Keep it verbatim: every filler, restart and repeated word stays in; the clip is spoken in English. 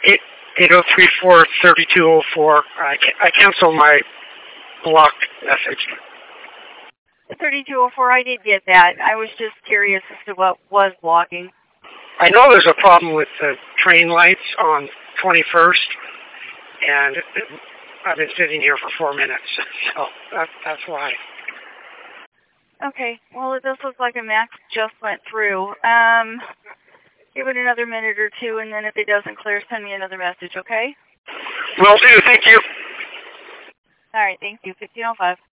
eight eight zero three four thirty two zero four. I I canceled my blocked message. thirty-two oh four, I did get that. I was just curious as to what was blocking. I know there's a problem with the train lights on twenty-first, and I've been sitting here for four minutes, so that, that's why. Okay, well, it does look like a max just went through. Um, give it another minute or two, and then if it doesn't clear, send me another message, okay? Will do, thank you. All right, thank you. fifteen oh five.